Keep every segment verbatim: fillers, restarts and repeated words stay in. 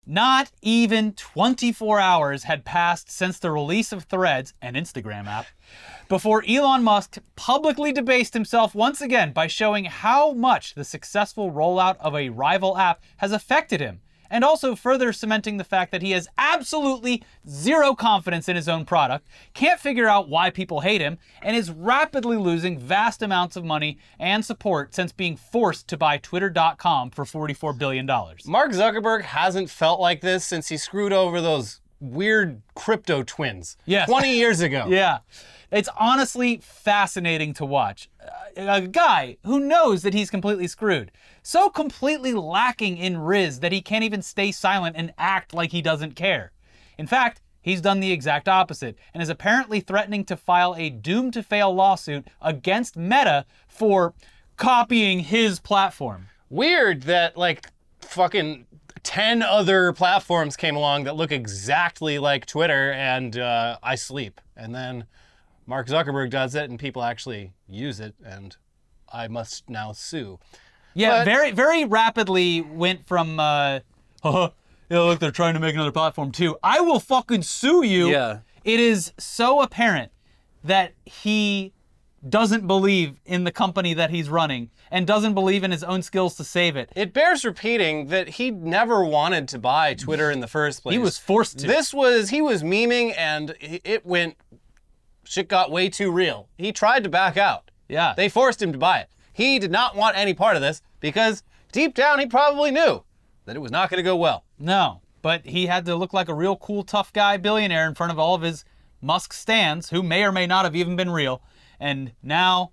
Not even twenty-four hours had passed since the release of Threads, an Instagram app, before Elon Musk publicly debased himself once again by showing how much the successful rollout of a rival app has affected him, and also further cementing the fact that he has absolutely zero confidence in his own product, can't figure out why people hate him, and is rapidly losing vast amounts of money and support since being forced to buy Twitter dot com for forty-four billion dollars. Mark Zuckerberg hasn't felt like this since he screwed over those weird crypto twins Yes. twenty years ago. Yeah. It's honestly fascinating to watch. A guy who knows that he's completely screwed, so completely lacking in riz that he can't even stay silent and act like he doesn't care. In fact, he's done the exact opposite and is apparently threatening to file a doomed to fail lawsuit against Meta for copying his platform. Weird that like fucking ten other platforms came along that look exactly like Twitter and uh, I sleep. And then Mark Zuckerberg does it and people actually use it and I must now sue. Yeah, But- very, very rapidly went from, uh, oh, yeah, look, they're trying to make another platform too. I will fucking sue you. Yeah. It is so apparent that he doesn't believe in the company that he's running and doesn't believe in his own skills to save it. It bears repeating that he never wanted to buy Twitter in the first place. He was forced to. This was, he was memeing and it went, shit got way too real. He tried to back out. Yeah. They forced him to buy it. He did not want any part of this because deep down he probably knew that it was not going to go well. No, but he had to look like a real cool, tough guy billionaire in front of all of his Musk stans, who may or may not have even been real. And now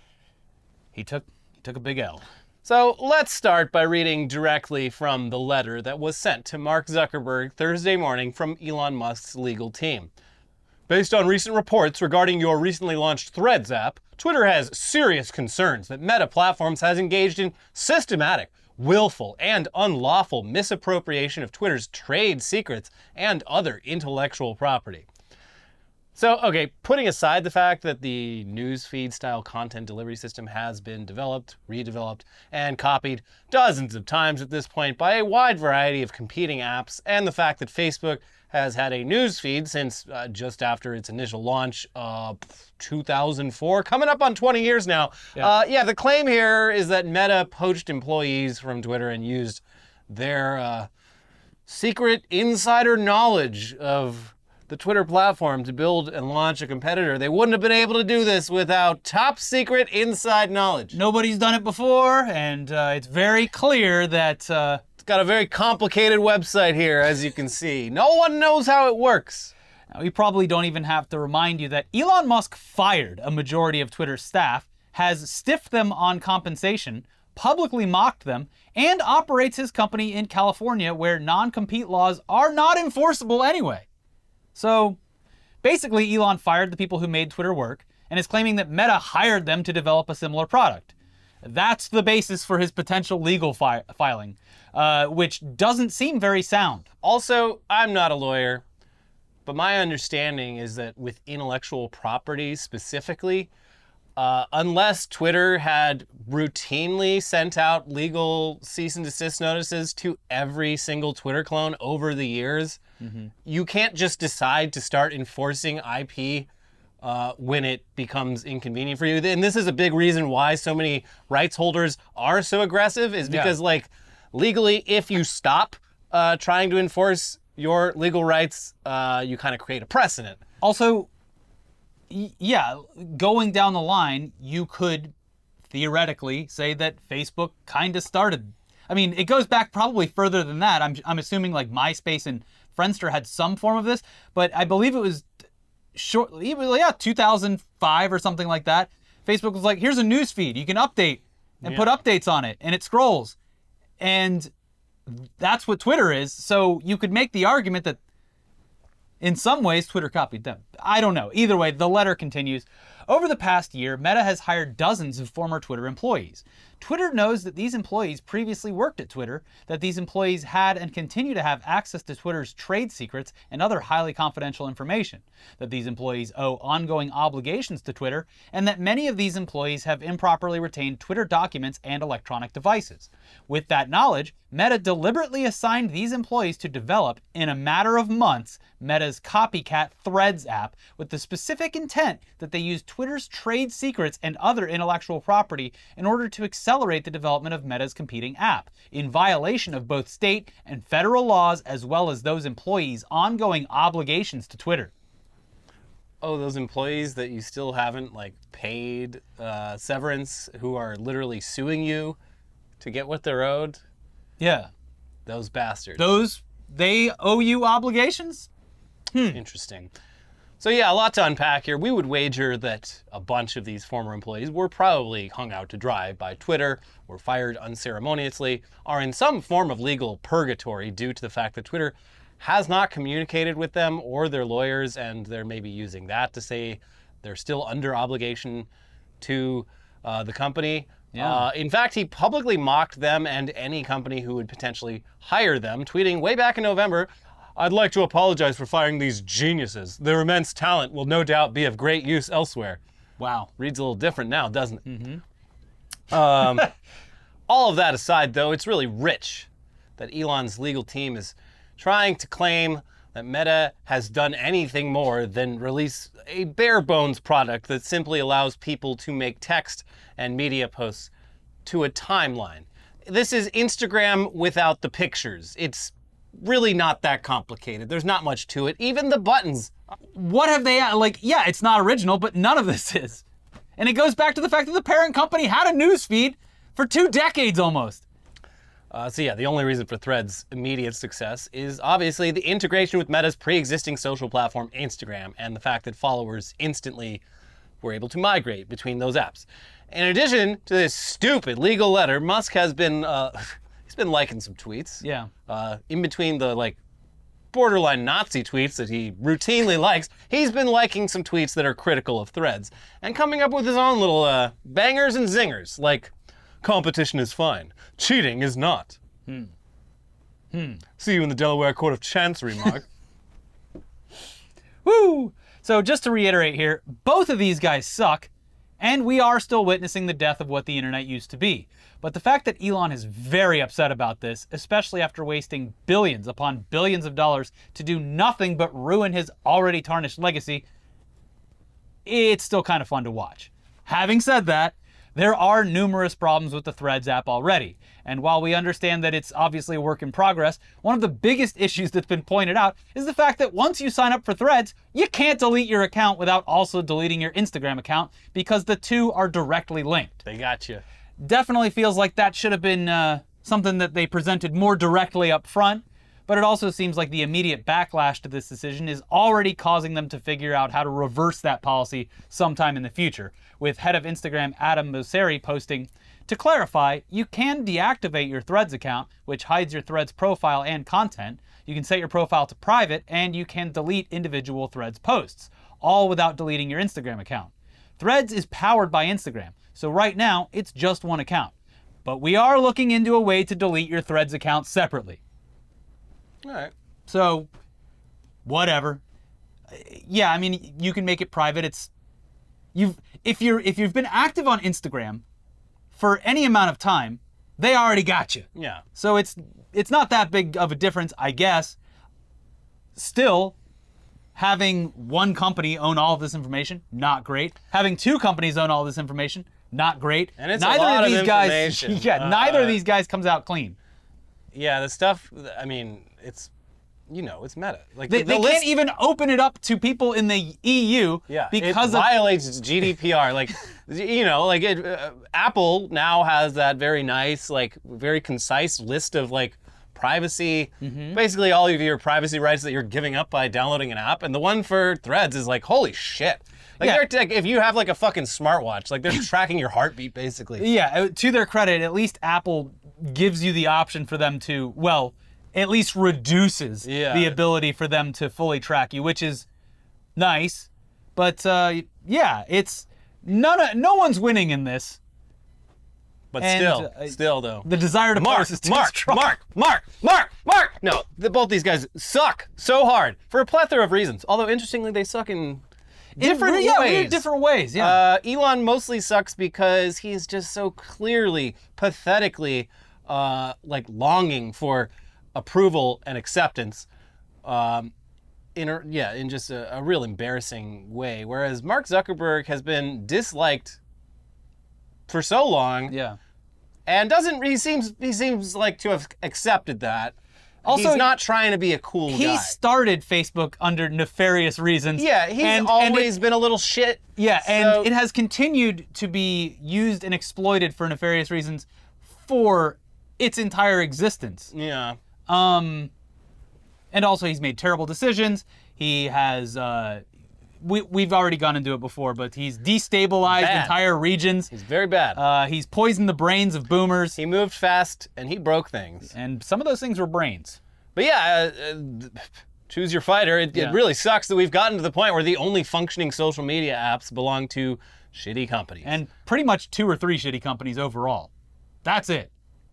he took he took a big L. So let's start by reading directly from the letter that was sent to Mark Zuckerberg Thursday morning from Elon Musk's legal team. Based on recent reports regarding your recently launched Threads app, Twitter has serious concerns that Meta Platforms has engaged in systematic, willful, and unlawful misappropriation of Twitter's trade secrets and other intellectual property. So, okay, putting aside the fact that the newsfeed style content delivery system has been developed, redeveloped, and copied dozens of times at this point by a wide variety of competing apps, and the fact that Facebook has had a newsfeed since uh, just after its initial launch, uh, two thousand four, coming up on twenty years now. Yeah. Uh, yeah, the claim here is that Meta poached employees from Twitter and used their uh, secret insider knowledge of the Twitter platform to build and launch a competitor. They wouldn't have been able to do this without top secret inside knowledge. Nobody's done it before, and uh, it's very clear that uh, It's got a very complicated website here, as you can see. No one knows how it works. we probably don't even have to remind you that Elon Musk fired a majority of Twitter's staff, has stiffed them on compensation, publicly mocked them, and operates his company in California where non-compete laws are not enforceable anyway. So basically, Elon fired the people who made Twitter work and is claiming that Meta hired them to develop a similar product. That's the basis for his potential legal fi- filing, uh, which doesn't seem very sound. Also, I'm not a lawyer, but my understanding is that with intellectual property specifically, uh, unless Twitter had routinely sent out legal cease and desist notices to every single Twitter clone over the years, mm-hmm. you can't just decide to start enforcing I P uh, when it becomes inconvenient for you. And this is a big reason why so many rights holders are so aggressive, is because Yeah. like legally, if you stop uh, trying to enforce your legal rights, uh, you kind of create a precedent. Also, y- yeah, going down the line, you could theoretically say that Facebook kind of started. I mean, it goes back probably further than that. I'm, I'm assuming like MySpace and Friendster had some form of this, but I believe it was short, yeah, two thousand five or something like that. Facebook was like, here's a news feed. You can update and Yeah. put updates on it, and it scrolls. And that's what Twitter is. So you could make the argument that in some ways Twitter copied them. I don't know. Either way, the letter continues. Over the past year, Meta has hired dozens of former Twitter employees. Twitter knows that these employees previously worked at Twitter, that these employees had and continue to have access to Twitter's trade secrets and other highly confidential information, that these employees owe ongoing obligations to Twitter, and that many of these employees have improperly retained Twitter documents and electronic devices. With that knowledge, Meta deliberately assigned these employees to develop, in a matter of months, Meta's copycat Threads app with the specific intent that they use Twitter's trade secrets and other intellectual property in order to accelerate the development of Meta's competing app, in violation of both state and federal laws as well as those employees' ongoing obligations to Twitter. Oh, those employees that you still haven't like paid uh, severance, who are literally suing you to get what they're owed? Yeah. Those bastards. Those, they owe you obligations? Hmm. Interesting. So yeah, a lot to unpack here. We would wager that a bunch of these former employees were probably hung out to dry by Twitter, were fired unceremoniously, are in some form of legal purgatory due to the fact that Twitter has not communicated with them or their lawyers, and they're maybe using that to say they're still under obligation to uh, the company. Yeah. Uh, in fact, he publicly mocked them and any company who would potentially hire them, tweeting way back in November, "I'd like to apologize for firing these geniuses. Their immense talent will no doubt be of great use elsewhere." Wow. Reads a little different now, doesn't it? Mm-hmm. Um, all of that aside, though, it's really rich that Elon's legal team is trying to claim that Meta has done anything more than release a bare bones product that simply allows people to make text and media posts to a timeline. This is Instagram without the pictures. It's really not that complicated. There's not much to it. Even the buttons. What have they, like, yeah, it's not original, but none of this is. And it goes back to the fact that the parent company had a news feed for two decades almost. Uh, so yeah, the only reason for Threads' immediate success is obviously the integration with Meta's pre-existing social platform, Instagram, and the fact that followers instantly were able to migrate between those apps. In addition to this stupid legal letter, Musk has been uh, he's been liking some tweets. Yeah. Uh, in between the like borderline Nazi tweets that he routinely likes, he's been liking some tweets that are critical of Threads and coming up with his own little uh, bangers and zingers, like competition is fine, cheating is not. Hmm. Hmm. See you in the Delaware Court of Chancery, Mark. Woo! So just to reiterate here, both of these guys suck, and we are still witnessing the death of what the internet used to be. But the fact that Elon is very upset about this, especially after wasting billions upon billions of dollars to do nothing but ruin his already tarnished legacy, it's still kind of fun to watch. Having said that, there are numerous problems with the Threads app already. And while we understand that it's obviously a work in progress, one of the biggest issues that's been pointed out is the fact that once you sign up for Threads, you can't delete your account without also deleting your Instagram account because the two are directly linked. They got you. Definitely feels like that should have been uh, something that they presented more directly up front, but it also seems like the immediate backlash to this decision is already causing them to figure out how to reverse that policy sometime in the future, with head of Instagram Adam Mosseri posting, "To clarify, you can deactivate your Threads account, which hides your Threads profile and content. You can set your profile to private, and you can delete individual Threads posts, all without deleting your Instagram account. Threads is powered by Instagram, so right now it's just one account. But we are looking into a way to delete your Threads account separately." All right. So, whatever. Yeah, I mean, you can make it private. It's you've if you're if you've been active on Instagram for any amount of time, they already got you. Yeah. So it's it's not that big of a difference, I guess. Still, having one company own all of this information, not great. Having two companies own all this information, not great. And it's a neither lot of of these guys information. yeah, Uh, neither of these guys comes out clean. Yeah, the stuff, I mean, it's, you know, it's Meta. Like They, the, the they list, can't even open it up to people in the E U yeah, because it of violates G D P R. Like, you know, like it, uh, Apple now has that very nice, like, very concise list of like privacy, Mm-hmm. basically all of your privacy rights that you're giving up by downloading an app. And the one for Threads is like, holy shit. Like, Yeah. they're like, if you have like a fucking smartwatch, like they're tracking your heartbeat basically. Yeah, uh, to their credit, at least Apple gives you the option for them to, well, at least reduces Yeah. the ability for them to fully track you, which is nice. But uh, yeah, it's none. Of, no one's winning in this. But And, still, uh, still though. The desire to Mark, post is too Mark, strong. Mark, Mark, Mark, Mark. No, the, both these guys suck so hard for a plethora of reasons. Although interestingly, they suck in different in, yeah, ways. weird different ways. Yeah. Uh, Elon mostly sucks because he's just so clearly, pathetically, uh, like longing for approval and acceptance. Um, in a, yeah, in just a, a real embarrassing way. Whereas Mark Zuckerberg has been disliked for so long. yeah. And doesn't he seems he seems like to have accepted that. Also, he's not trying to be a cool He guy. started Facebook under nefarious reasons. Yeah, he's and, always and it, been a little shit. yeah, so- and it has continued to be used and exploited for nefarious reasons for its entire existence. Yeah. Um, and also he's made terrible decisions. He has uh, we we've already gone into it before, but he's destabilized Bad. entire regions. He's very bad. Uh, he's poisoned the brains of boomers, he moved fast and he broke things. and some of those things were brains. But yeah, uh, uh, choose your fighter. It, Yeah. it really sucks that we've gotten to the point where the only functioning social media apps belong to shitty companies. And pretty much two or three shitty companies overall. That's it.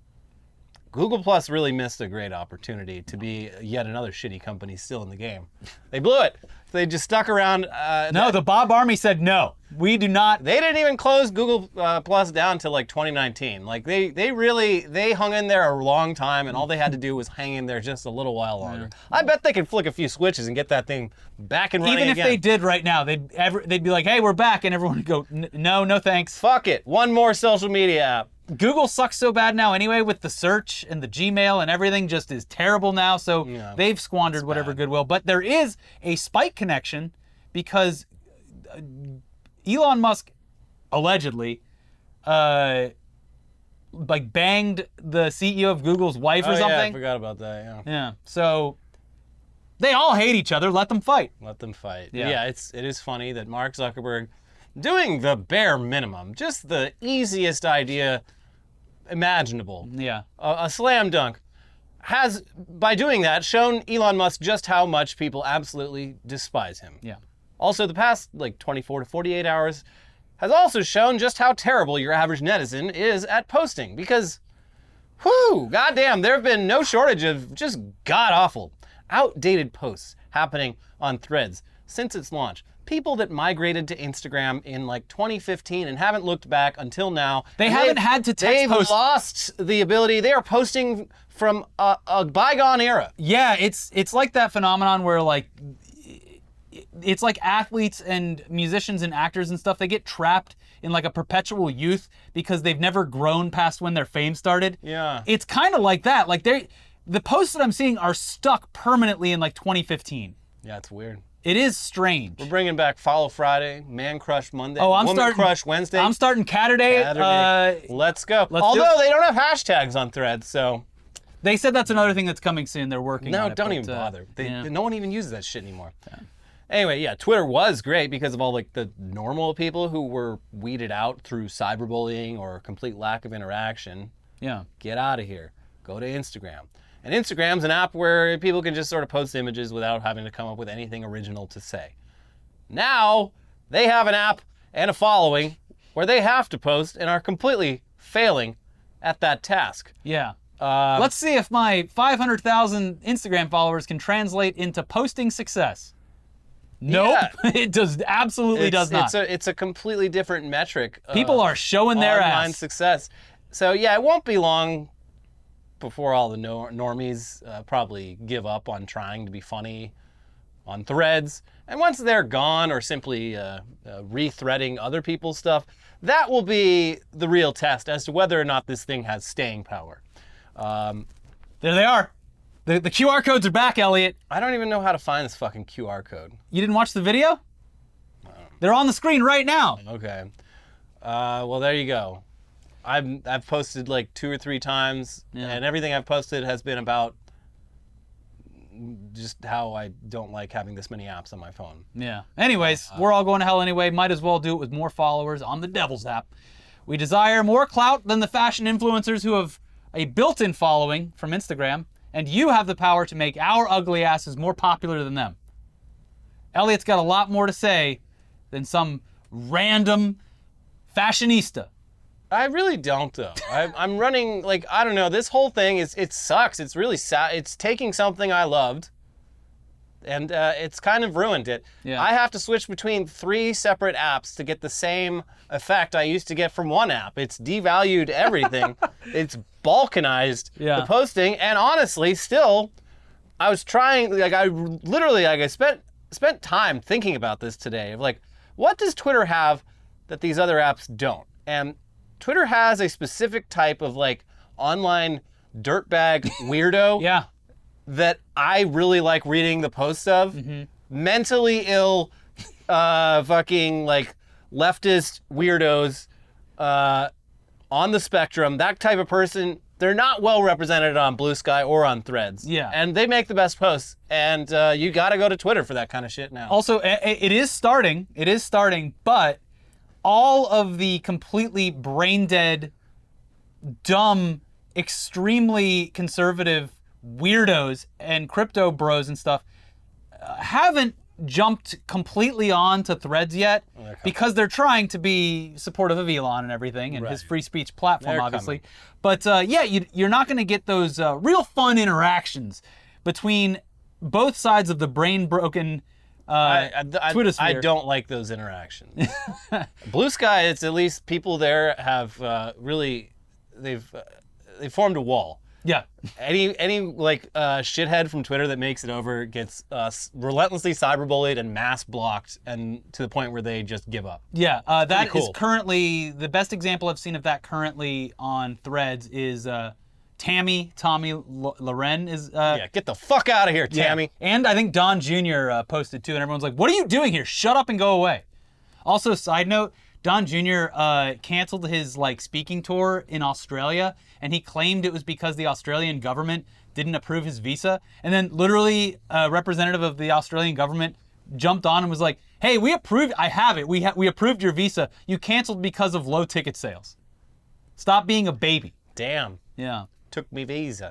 Google Plus really missed a great opportunity to be yet another shitty company still in the game. They blew it. They just stuck around. Uh, No, the Bob Army said no. We do not. They didn't even close Google uh, Plus down till like twenty nineteen. Like they, they really, they hung in there a long time, and all they had to do was hang in there just a little while longer. I bet they could flick a few switches and get that thing back and running Even if again. they did right now, they'd ever, they'd be like, "Hey, we're back," and everyone would go, "N- "No, no, thanks." Fuck it, one more social media app. Google sucks so bad now anyway with the search and the Gmail and everything just is terrible now. So Yeah, they've squandered whatever goodwill. But there is a spike connection because uh, Elon Musk allegedly uh, like banged the C E O of Google's wife Oh or yeah, I something. forgot about that. Yeah, Yeah. So they all hate each other. Let them fight. let them fight. Yeah. Yeah, it's it is funny that Mark Zuckerberg, doing the bare minimum, just the easiest idea imaginable. Yeah. a, a slam dunk, has, by doing that, shown Elon Musk just how much people absolutely despise him. Yeah. Also, the past like twenty-four to forty-eight hours has also shown just how terrible your average netizen is at posting. Because, whew, goddamn, there have been no shortage of just god-awful, outdated posts happening on Threads since its launch. People that migrated to Instagram in like twenty fifteen and haven't looked back until now. They And haven't they've- had to text They've post- lost the ability. They are posting from a, a bygone era. Yeah, it's it's like that phenomenon where like it's like athletes and musicians and actors and stuff, they get trapped in like a perpetual youth because they've never grown past when their fame started. Yeah. It's kind of like that. Like they the posts that I'm seeing are stuck permanently in like twenty fifteen. Yeah, it's weird. It is strange. We're bringing back Follow Friday, Man Crush Monday, Oh, I'm Woman starting Crush Wednesday. I'm starting Catterday. Saturday. Uh, Let's go. let's do Although it. they don't have hashtags on Threads, so they said that's another thing that's coming soon. They're working on no, it. don't but, even uh, bother. They, yeah. No one even uses that shit anymore. Anyway, yeah, Twitter was great because of all like the normal people who were weeded out through cyberbullying or complete lack of interaction. Yeah. Get out of here. Go to Instagram. And Instagram's an app where people can just sort of post images without having to come up with anything original to say. Now, they have an app and a following where they have to post and are completely failing at that task. Yeah. Uh, Let's see if my five hundred thousand Instagram followers can translate into posting success. Nope, it does absolutely it's, does not. It's a, it's a completely different metric. of People are showing their online ass. success. So yeah, it won't be long before all the nor- normies uh, probably give up on trying to be funny on Threads. And once they're gone or simply uh, uh, re-threading other people's stuff, that will be the real test as to whether or not this thing has staying power. Um, There they are. The, the Q R codes are back, Elliot. I don't even know how to find this fucking Q R code. You didn't watch the video? They're on the screen right now. Okay. Uh, well, there you go. I've I've posted like two or three times, Yeah. and everything I've posted has been about just how I don't like having this many apps on my phone. Yeah. Anyways, we're all going to hell anyway. Might as well do it with more followers on the Devil's app. We desire more clout than the fashion influencers who have a built-in following from Instagram, and you have the power to make our ugly asses more popular than them. Elliot's got a lot more to say than some random fashionista. I really don't, though. I, I'm running, like, I don't know. This whole thing, is it sucks. It's really sad. It's taking something I loved, and uh, it's kind of ruined it. Yeah. I have to switch between three separate apps to get the same effect I used to get from one app. It's devalued everything. It's balkanized Yeah. the posting, and honestly, still, I was trying, like, I literally, like, I spent, spent time thinking about this today, of, like, what does Twitter have that these other apps don't? And Twitter has a specific type of like online dirtbag weirdo Yeah. that I really like reading the posts of. Mm-hmm. Mentally ill, uh, fucking like leftist weirdos uh, on the spectrum. That type of person, they're not well represented on Blue Sky or on Threads. Yeah. And they make the best posts. And uh, you got to go to Twitter for that kind of shit now. Also, i- i- it is starting. It is starting, but all of the completely brain dead, dumb, extremely conservative weirdos and crypto bros and stuff uh, haven't jumped completely on to Threads yet because they're trying to be supportive of Elon and everything and his Right. free speech platform, They're obviously. But uh, yeah, you, you're not going to get those uh, real fun interactions between both sides of the brain broken uh, I, I, Twitter I sphere. don't like those interactions. Blue Sky, it's at least people there have uh, really, they've uh, they formed a wall. Yeah. Any any like uh, shithead from Twitter that makes it over gets uh, s- relentlessly cyberbullied and mass blocked, and to the point where they just give up. Yeah, uh, that is cool. currently the best example I've seen of that currently on Threads is uh, Tammy, Tommy L- Loren is. Uh, Yeah, get the fuck out of here, yeah. Tammy. And I think Don Junior Uh, posted too, and everyone's like, "What are you doing here? Shut up and go away." Also, side note, Don Junior Uh, canceled his like speaking tour in Australia, and he claimed it was because the Australian government didn't approve his visa. And then literally, a representative of the Australian government jumped on and was like, "Hey, we approved. I have it. We ha- we approved your visa. You canceled because of low ticket sales. Stop being a baby." Damn, Yeah. took me visa.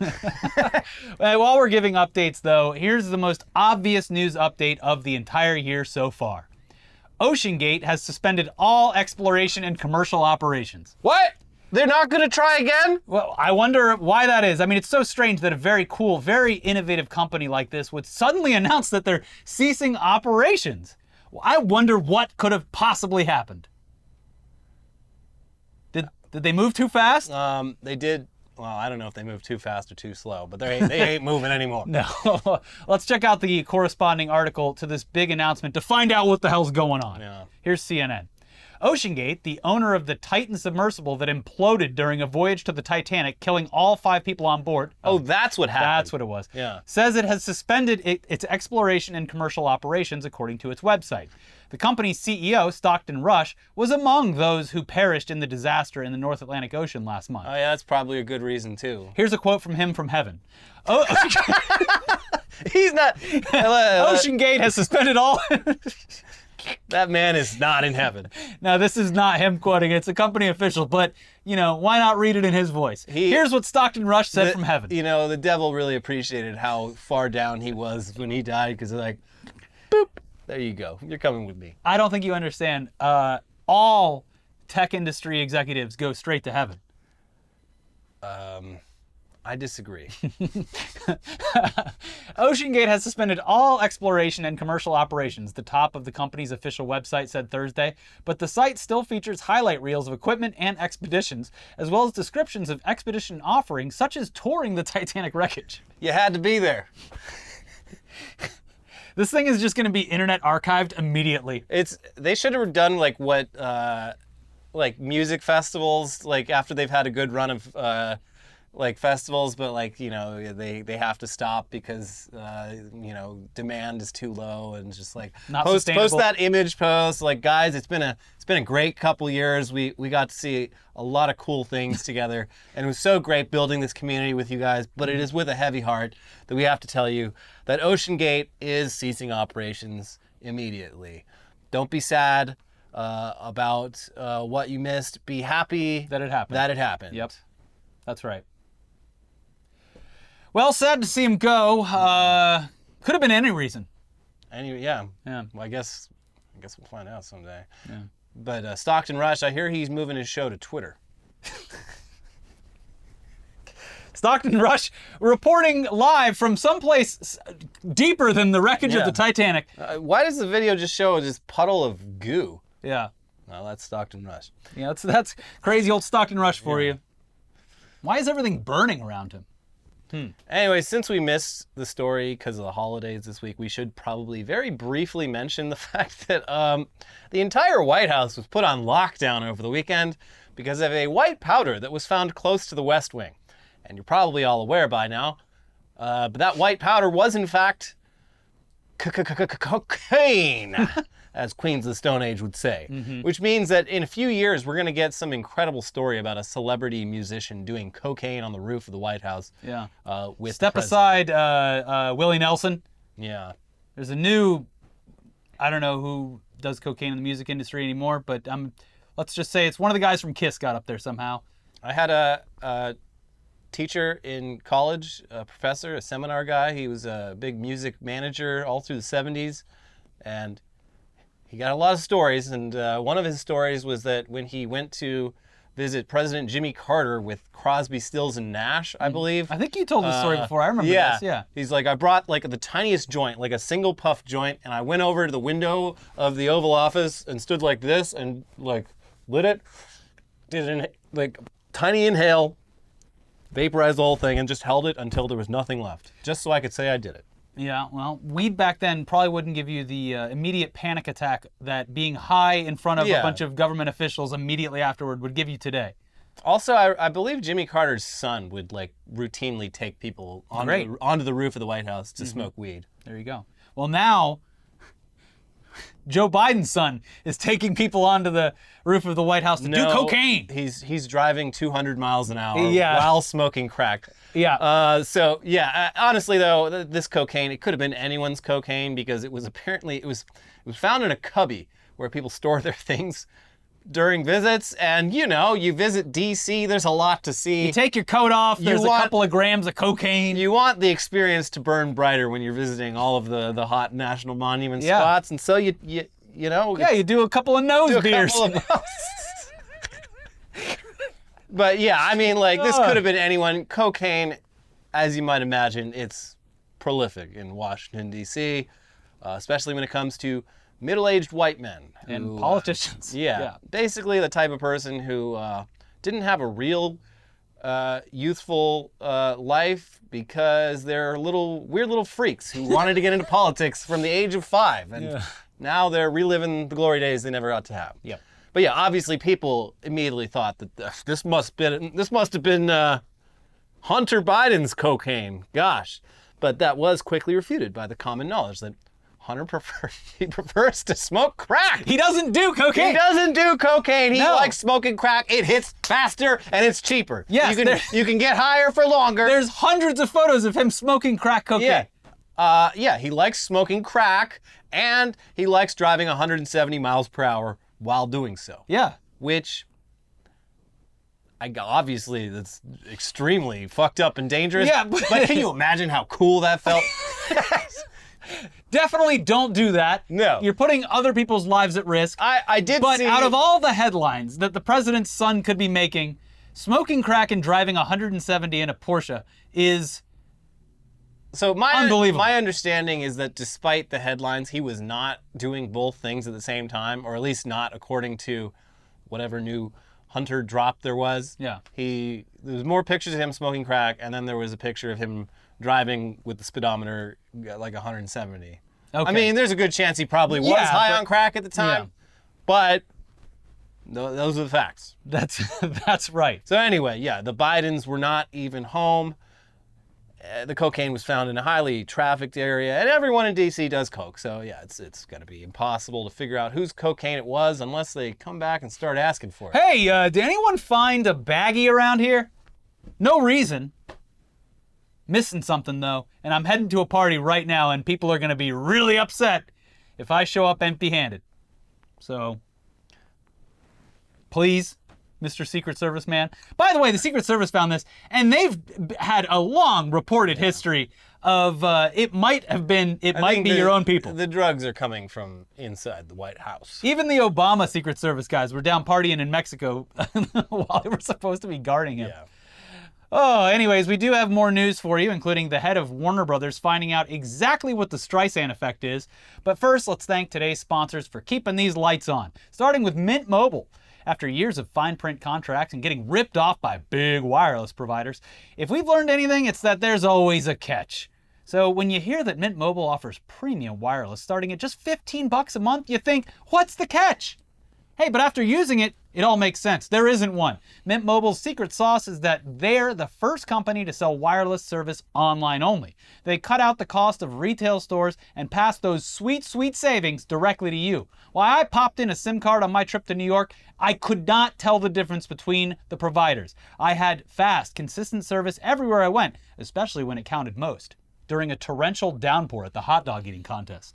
Uh, While we're giving updates, though, here's the most obvious news update of the entire year so far. OceanGate has suspended all exploration and commercial operations. What? They're not gonna try again? Well, I wonder why that is. I mean, it's so strange that a very cool, very innovative company like this would suddenly announce that they're ceasing operations. Well, I wonder what could have possibly happened. Did did they move too fast? Um, they did. Well, I don't know if they moved too fast or too slow, but they ain't, they ain't moving anymore. No. Let's check out the corresponding article to this big announcement to find out what the hell's going on. Yeah. Here's C N N. OceanGate, the owner of the Titan submersible that imploded during a voyage to the Titanic, killing all five people on board. Oh, that's what happened. That's what it was. Yeah. Says it has suspended it, its exploration and commercial operations according to its website. The company's C E O, Stockton Rush, was among those who perished in the disaster in the North Atlantic Ocean last month. Oh yeah, that's probably a good reason too. Here's a quote from him from heaven. Oh, He's not. OceanGate has suspended all. That man is not in heaven. Now, this is not him quoting, it's a company official, but, you know, why not read it in his voice? He- Here's what Stockton Rush said The- from heaven. You know, the devil really appreciated how far down he was when he died, because they're like, boop, there you go. You're coming with me. I don't think you understand. Uh, all tech industry executives go straight to heaven. Um, I disagree. OceanGate has suspended all exploration and commercial operations, the top of the company's official website said Thursday, but the site still features highlight reels of equipment and expeditions, as well as descriptions of expedition offerings, such as touring the Titanic wreckage. You had to be there. This thing is just going to be internet archived immediately. It's they should have done like what uh, like music festivals, like after they've had a good run of uh, like festivals, but like you know they they have to stop because uh, you know demand is too low, and just like Not post sustainable. post that image post like, guys, it's been a it's been a great couple years. We we got to see a lot of cool things together, and it was so great building this community with you guys. But it is with a heavy heart that we have to tell you that OceanGate is ceasing operations immediately. Don't be sad uh, about uh, what you missed. Be happy That it happened. That it happened. Yep. That's right. Well, sad to see him go. Uh, could have been any reason. Anyway, yeah. Yeah. Well, I guess I guess we'll find out someday. Yeah. But uh, Stockton Rush, I hear he's moving his show to Twitter. Stockton Rush reporting live from someplace deeper than the wreckage Yeah. of the Titanic. Uh, why does the video just show this puddle of goo? Yeah. Well, that's Stockton Rush. Yeah, that's, that's crazy old Stockton Rush for you. Why is everything burning around him? Anyway, since we missed the story because of the holidays this week, we should probably very briefly mention the fact that um, the entire White House was put on lockdown over the weekend because of a white powder that was found close to the West Wing. And you're probably all aware by now, uh, but that white powder was in fact cocaine, as Queens of the Stone Age would say, mm-hmm. which means that in a few years we're going to get some incredible story about a celebrity musician doing cocaine on the roof of the White House. Yeah. Uh, with Step aside, uh, uh, Willie Nelson. Yeah. There's a new, I don't know who does cocaine in the music industry anymore, but um, let's just say it's one of the guys from Kiss got up there somehow. I had a, a teacher in college, a professor, a seminar guy. He was a big music manager all through the seventies, and he got a lot of stories. And uh, one of his stories was that when he went to visit President Jimmy Carter with Crosby, Stills, and Nash, I believe. I think you told this story Uh, before. I remember yeah. this. Yeah. He's like, I brought like the tiniest joint, like a single puff joint, and I went over to the window of the Oval Office and stood like this and like lit it, did an like tiny inhale, vaporized the whole thing, and just held it until there was nothing left, just so I could say I did it. Yeah, well, weed back then probably wouldn't give you the uh, immediate panic attack that being high in front of Yeah. a bunch of government officials immediately afterward would give you today. Also, I, I believe Jimmy Carter's son would like routinely take people onto Great. the, onto the roof of the White House to smoke weed. There you go. Well, now Joe Biden's son is taking people onto the roof of the White House to do No, cocaine. He's he's driving two hundred miles an hour Yeah. while smoking crack. Yeah. Uh, so yeah, uh, honestly though, th- this cocaine, it could have been anyone's cocaine because it was apparently it was it was found in a cubby where people store their things during visits, and you know, you visit D C, there's a lot to see. You take your coat off, there's want- a couple of grams of cocaine. You want the experience to burn brighter when you're visiting all of the the hot national monument Yeah. spots, and so you you you know yeah, you do a couple of nose do a beers. couple of those. But yeah, I mean, like, this Ugh. could have been anyone. Cocaine, as you might imagine, it's prolific in Washington, D C, uh, especially when it comes to middle-aged white men. And who, uh, politicians. yeah, basically the type of person who uh, didn't have a real uh, youthful uh, life because they're little weird little freaks who wanted to get into politics from the age of five, and Yeah. now they're reliving the glory days they never got to have. Yep. But yeah, obviously people immediately thought that th- this must been this must have been uh, Hunter Biden's cocaine. Gosh, but that was quickly refuted by the common knowledge that Hunter prefers he prefers to smoke crack. He doesn't do cocaine. He doesn't do cocaine. He No. likes smoking crack. It hits faster and it's cheaper. Yes, you can there- you can get higher for longer. There's hundreds of photos of him smoking crack cocaine. Yeah. Uh, yeah, he likes smoking crack and he likes driving one hundred seventy miles per hour while doing so. Yeah. Which I obviously that's extremely fucked up and dangerous. Yeah, but- but can you imagine how cool that felt? Definitely don't do that. No. You're putting other people's lives at risk. I, I did But see out of all the headlines that the president's son could be making, smoking crack and driving one hundred seventy in a Porsche is so my unbelievable. my understanding is that despite the headlines, he was not doing both things at the same time, or at least not according to whatever new Hunter drop there was. Yeah. He there was more pictures of him smoking crack, and then there was a picture of him driving with the speedometer at like one hundred seventy. okay. I mean, there's a good chance he probably was Yeah, high but- on crack at the time, Yeah. but th- those are the facts. that's that's right. So anyway, yeah, the Bidens were not even home. Uh, the cocaine was found in a highly trafficked area, and everyone in D C does coke. So yeah, it's it's going to be impossible to figure out whose cocaine it was unless they come back and start asking for it. Hey, uh, did anyone find a baggie around here? No reason. Missing something though, and I'm heading to a party right now, and people are going to be really upset if I show up empty-handed. So, please, Mister Secret Service man. By the way, the Secret Service found this, and they've b- had a long reported history of uh, it might have been, it I might think be the- your own people. The drugs are coming from inside the White House. Even the Obama Secret Service guys were down partying in Mexico while they were supposed to be guarding him. Yeah. Oh, anyways, we do have more news for you, including the head of Warner Brothers finding out exactly what the Streisand effect is. But first, let's thank today's sponsors for keeping these lights on, starting with Mint Mobile. After years of fine print contracts and getting ripped off by big wireless providers, if we've learned anything, it's that there's always a catch. So when you hear that Mint Mobile offers premium wireless starting at just fifteen bucks a month, you think, what's the catch? Hey, but after using it, it all makes sense. There isn't one. Mint Mobile's secret sauce is that they're the first company to sell wireless service online only. They cut out the cost of retail stores and pass those sweet, sweet savings directly to you. While I popped in a SIM card on my trip to New York, I could not tell the difference between the providers. I had fast, consistent service everywhere I went, especially when it counted most, during a torrential downpour at the hot dog eating contest.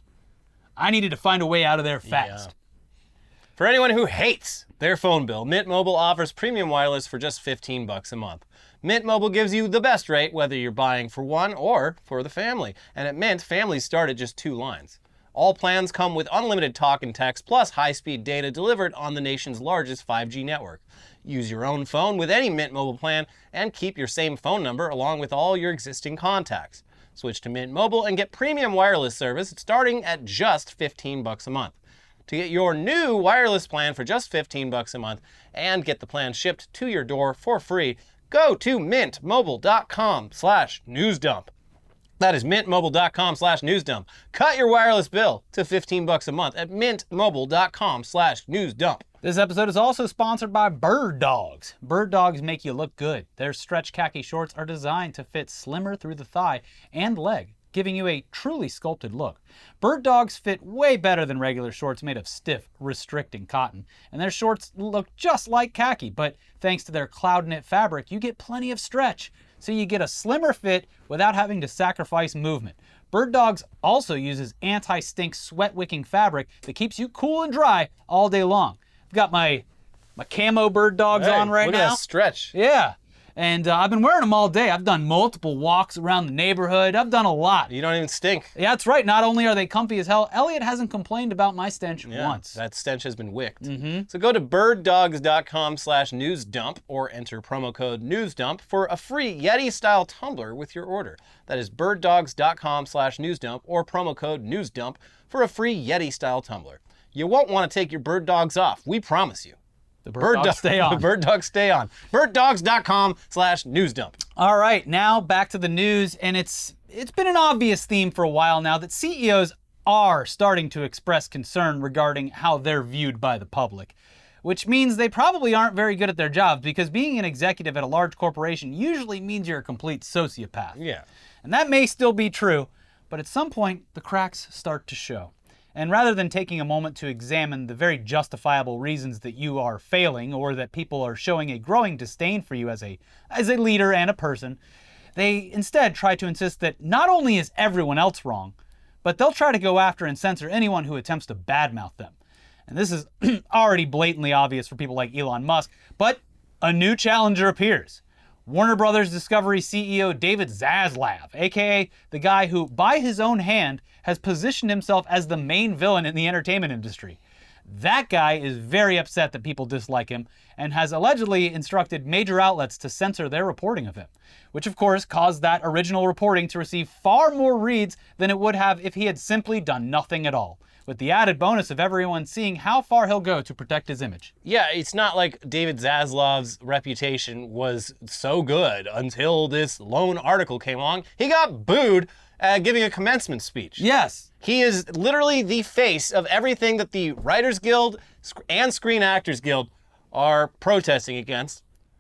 I needed to find a way out of there fast. Yeah. For anyone who hates their phone bill, Mint Mobile offers premium wireless for just fifteen bucks a month. Mint Mobile gives you the best rate whether you're buying for one or for the family. And at Mint, families start at just two lines. All plans come with unlimited talk and text plus high-speed data delivered on the nation's largest five G network. Use your own phone with any Mint Mobile plan and keep your same phone number along with all your existing contacts. Switch to Mint Mobile and get premium wireless service starting at just fifteen bucks a month. To get your new wireless plan for just fifteen bucks a month and get the plan shipped to your door for free, go to mintmobile.com slash newsdump. That is mintmobile.com slash newsdump. Cut your wireless bill to fifteen bucks a month at mintmobile.com slash newsdump. This episode is also sponsored by Bird Dogs. Bird Dogs make you look good. Their stretch khaki shorts are designed to fit slimmer through the thigh and leg, giving you a truly sculpted look. Bird Dogs fit way better than regular shorts made of stiff, restricting cotton, and their shorts look just like khaki, but thanks to their cloud knit fabric, you get plenty of stretch, so you get a slimmer fit without having to sacrifice movement. Bird Dogs also uses anti-stink sweat-wicking fabric that keeps you cool and dry all day long. I've got my my camo Bird Dogs Hey, on right look now. at that stretch. Yeah. And uh, I've been wearing them all day. I've done multiple walks around the neighborhood. I've done a lot. You don't even stink. Yeah, that's right. Not only are they comfy as hell, Elliot hasn't complained about my stench Yeah, once. that stench has been wicked. Mm-hmm. So go to birddogs.com slash newsdump or enter promo code newsdump for a free Yeti-style tumbler with your order. That is birddogs.com slash newsdump or promo code newsdump for a free Yeti-style tumbler. You won't want to take your bird dogs off. We promise you. The bird, dogs Do- stay on. The bird dogs stay on. birddogs.com slash newsdump. All right, now back to the news, and it's it's been an obvious theme for a while now that C E Os are starting to express concern regarding how they're viewed by the public, which means they probably aren't very good at their jobs because being an executive at a large corporation usually means you're a complete sociopath. Yeah. And that may still be true, but at some point the cracks start to show. And rather than taking a moment to examine the very justifiable reasons that you are failing or that people are showing a growing disdain for you as a as a leader and a person, they instead try to insist that not only is everyone else wrong, but they'll try to go after and censor anyone who attempts to badmouth them. And this is already blatantly obvious for people like Elon Musk, but a new challenger appears. Warner Brothers Discovery C E O David Zaslav, aka the guy who, by his own hand, has positioned himself as the main villain in the entertainment industry. That guy is very upset that people dislike him and has allegedly instructed major outlets to censor their reporting of him, which of course caused that original reporting to receive far more reads than it would have if he had simply done nothing at all, with the added bonus of everyone seeing how far he'll go to protect his image. Yeah, it's not like David Zaslav's reputation was so good until this lone article came along. He got booed uh, giving a commencement speech. Yes. He is literally the face of everything that the Writers Guild and Screen Actors Guild are protesting against.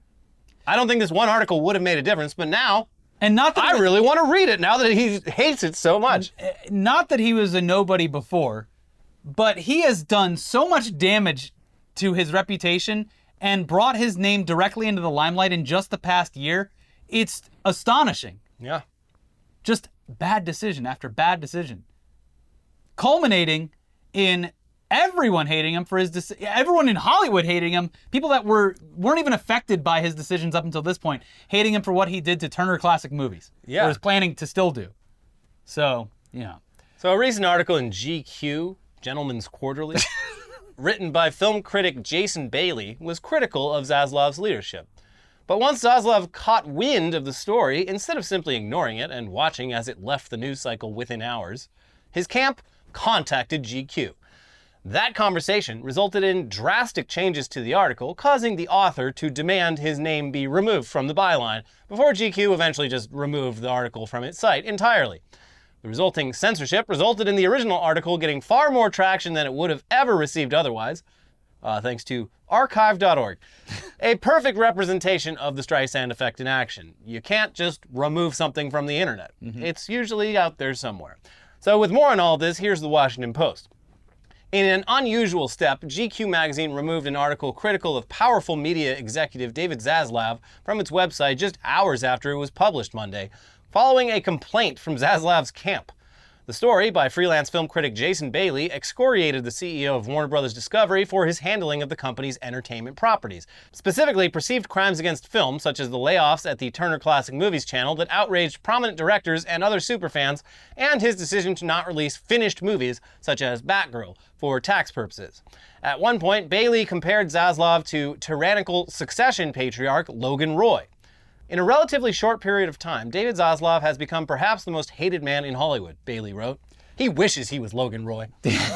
I don't think this one article would have made a difference, but now And not that I really want to read it now that he hates it so much. not that he was a nobody before, but he has done so much damage to his reputation and brought his name directly into the limelight in just the past year. It's astonishing. Yeah. Just bad decision after bad decision, culminating in everyone hating him for his deci- everyone in Hollywood hating him, people that were weren't even affected by his decisions up until this point, hating him for what he did to Turner Classic Movies. Yeah. Or is planning to still do. So, yeah. So a recent article in G Q, Gentleman's Quarterly, written by film critic Jason Bailey, was critical of Zaslav's leadership. But once Zaslav caught wind of the story, instead of simply ignoring it and watching as it left the news cycle within hours, his camp contacted G Q. That conversation resulted in drastic changes to the article, causing the author to demand his name be removed from the byline, before G Q eventually just removed the article from its site entirely. The resulting censorship resulted in the original article getting far more traction than it would have ever received otherwise, uh, thanks to archive dot org. A perfect representation of the Streisand effect in action. You can't just remove something from the internet. Mm-hmm. It's usually out there somewhere. So with more on all this, here's the Washington Post. In an unusual step, G Q magazine removed an article critical of powerful media executive David Zaslav from its website just hours after it was published Monday, following a complaint from Zaslav's camp. The story, by freelance film critic Jason Bailey, excoriated the C E O of Warner Brothers Discovery for his handling of the company's entertainment properties, specifically perceived crimes against film, such as the layoffs at the Turner Classic Movies channel that outraged prominent directors and other superfans, and his decision to not release finished movies, such as Batgirl, for tax purposes. At one point, Bailey compared Zaslav to tyrannical Succession patriarch Logan Roy. In a relatively short period of time, David Zaslav has become perhaps the most hated man in Hollywood, Bailey wrote. He wishes he was Logan Roy.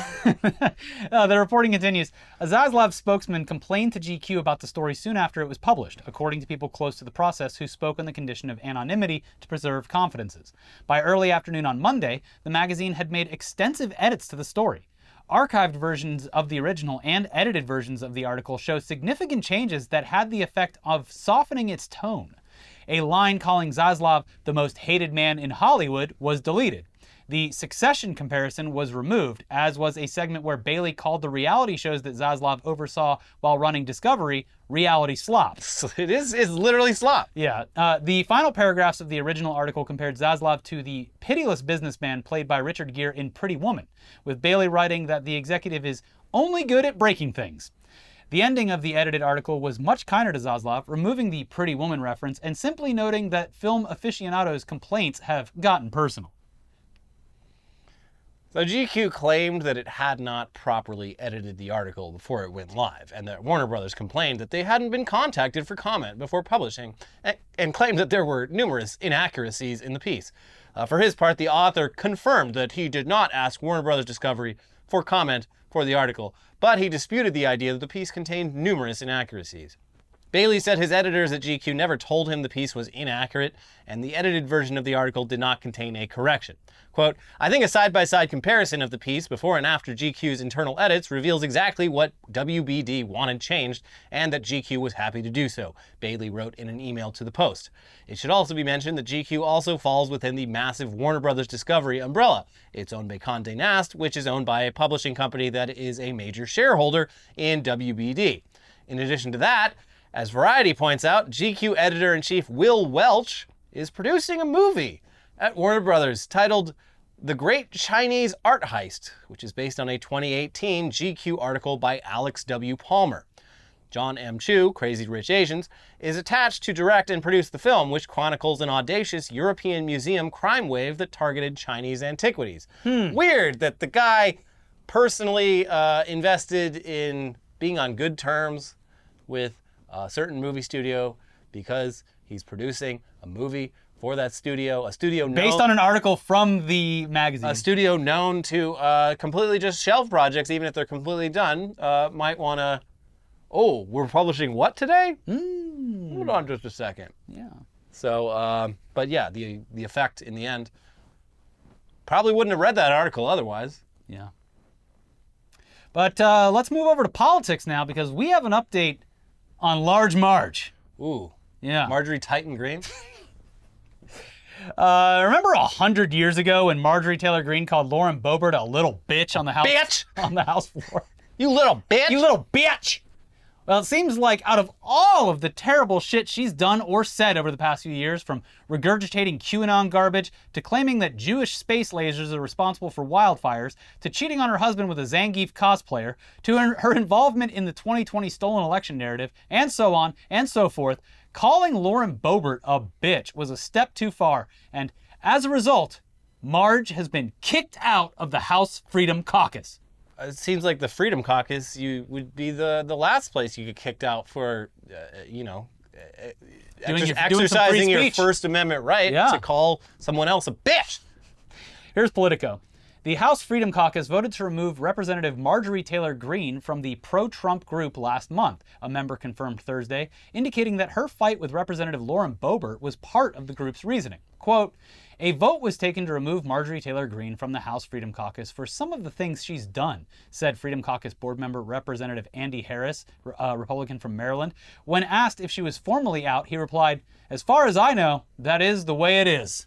uh, the reporting continues. A Zaslav spokesman complained to G Q about the story soon after it was published, according to people close to the process who spoke on the condition of anonymity to preserve confidences. By early afternoon on Monday, the magazine had made extensive edits to the story. Archived versions of the original and edited versions of the article show significant changes that had the effect of softening its tone. A line calling Zaslav the most hated man in Hollywood was deleted. The Succession comparison was removed, as was a segment where Bailey called the reality shows that Zaslav oversaw while running Discovery reality slop. It is it's literally slop. Yeah. Uh, the final paragraphs of the original article compared Zaslav to the pitiless businessman played by Richard Gere in Pretty Woman, with Bailey writing that the executive is only good at breaking things. The ending of the edited article was much kinder to Zaslav, removing the Pretty Woman reference and simply noting that film aficionados' complaints have gotten personal. So G Q claimed that it had not properly edited the article before it went live, and that Warner Brothers complained that they hadn't been contacted for comment before publishing, and claimed that there were numerous inaccuracies in the piece. Uh, for his part, the author confirmed that he did not ask Warner Brothers Discovery for comment for the article, but he disputed the idea that the piece contained numerous inaccuracies. Bailey said his editors at G Q never told him the piece was inaccurate, and the edited version of the article did not contain a correction. Quote, I think a side-by-side comparison of the piece before and after G Q's internal edits reveals exactly what W B D wanted changed, and that G Q was happy to do so, Bailey wrote in an email to the Post. It should also be mentioned that G Q also falls within the massive Warner Brothers Discovery umbrella. It's owned by Condé Nast, which is owned by a publishing company that is a major shareholder in W B D. In addition to that, as Variety points out, G Q editor-in-chief Will Welch is producing a movie at Warner Brothers titled The Great Chinese Art Heist, which is based on a twenty eighteen G Q article by Alex W. Palmer. John M. Chu, Crazy Rich Asians, is attached to direct and produce the film, which chronicles an audacious European museum crime wave that targeted Chinese antiquities. Hmm. Weird that the guy personally uh, invested in being on good terms with a certain movie studio because he's producing a movie for that studio, a studio known, based on an article from the magazine. A studio known to uh, completely just shelve projects, even if they're completely done, uh, might want to, oh, we're publishing what today? Mm. Hold on just a second. Yeah. So, um, but yeah, the the effect in the end, probably wouldn't have read that article otherwise. Yeah. But uh, let's move over to politics now, because we have an update on Large Marge. Ooh. Yeah. Marjorie Titan Green. Uh, remember a hundred years ago when Marjorie Taylor Greene called Lauren Boebert a little bitch on the house bitch on the House floor? You little bitch! You little bitch! Well, it seems like out of all of the terrible shit she's done or said over the past few years, from regurgitating QAnon garbage to claiming that Jewish space lasers are responsible for wildfires, to cheating on her husband with a Zangief cosplayer, to her, her involvement in the twenty twenty stolen election narrative, and so on and so forth, calling Lauren Boebert a bitch was a step too far, and as a result, Marge has been kicked out of the House Freedom Caucus. It seems like the Freedom Caucus you would be the, the last place you get kicked out for, uh, you know, uh, Doing exer- your- doing some free exercising your speech. First Amendment right Yeah. to call someone else a bitch. Here's Politico. The House Freedom Caucus voted to remove Representative Marjorie Taylor Greene from the pro-Trump group last month, a member confirmed Thursday, indicating that her fight with Representative Lauren Boebert was part of the group's reasoning. Quote, a vote was taken to remove Marjorie Taylor Greene from the House Freedom Caucus for some of the things she's done, said Freedom Caucus board member Representative Andy Harris, a Republican from Maryland. When asked if she was formally out, he replied, as far as I know, that is the way it is.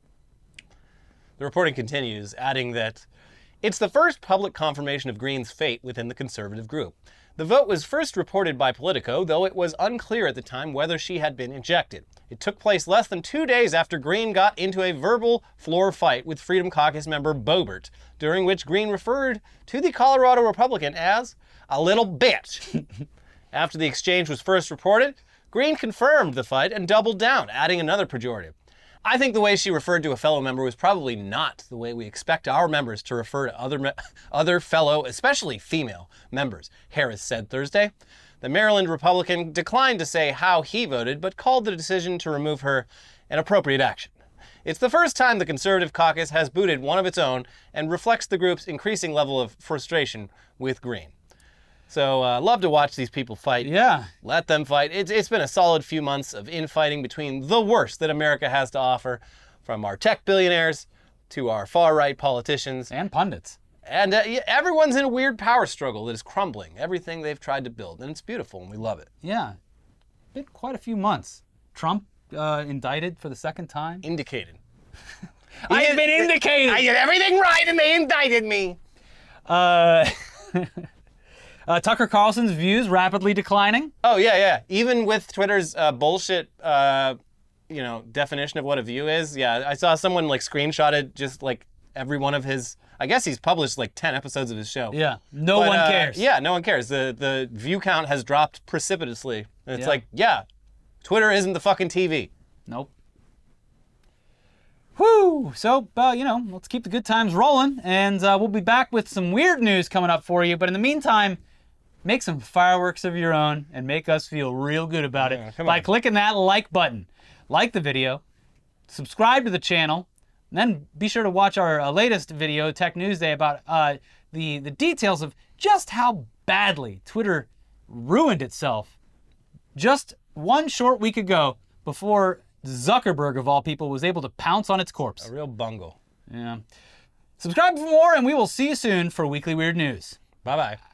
The reporting continues, adding that it's the first public confirmation of Greene's fate within the conservative group. The vote was first reported by Politico, though it was unclear at the time whether she had been ejected. It took place less than two days after Greene got into a verbal floor fight with Freedom Caucus member Boebert, during which Greene referred to the Colorado Republican as a little bitch. After the exchange was first reported, Greene confirmed the fight and doubled down, adding another pejorative. I think the way she referred to a fellow member was probably not the way we expect our members to refer to other me- other fellow, especially female, members, Harris said Thursday. The Maryland Republican declined to say how he voted, but called the decision to remove her an appropriate action. It's the first time the Conservative Caucus has booted one of its own and reflects the group's increasing level of frustration with Greene. So, uh, love to watch these people fight. Yeah. Let them fight. It's, it's been a solid few months of infighting between the worst that America has to offer, from our tech billionaires to our far-right politicians. And pundits. And uh, yeah, everyone's in a weird power struggle that is crumbling everything they've tried to build. And it's beautiful, and we love it. Yeah. Been quite a few months. Trump uh, indicted for the second time. Indicated. I have been indicated! I did everything right, and they indicted me. Uh... Uh, Tucker Carlson's views rapidly declining. Oh, yeah, yeah. Even with Twitter's uh, bullshit, uh, you know, definition of what a view is. Yeah, I saw someone, like, screenshotted just, like, every one of his... I guess he's published, like, ten episodes of his show. Yeah, no But, one uh, cares. Yeah, no one cares. The the view count has dropped precipitously. And it's Yeah. like, yeah, Twitter isn't the fucking T V. Nope. Whew. So, uh, you know, let's keep the good times rolling. And uh, we'll be back with some weird news coming up for you. But in the meantime... make some fireworks of your own and make us feel real good about Yeah, it come by on. clicking that like button. Like the video, subscribe to the channel, and then be sure to watch our uh, latest video, Tech News Day, about uh, the, the details of just how badly Twitter ruined itself just one short week ago before Zuckerberg, of all people, was able to pounce on its corpse. A real bungle. Yeah. Subscribe for more, and we will see you soon for Weekly Weird News. Bye-bye.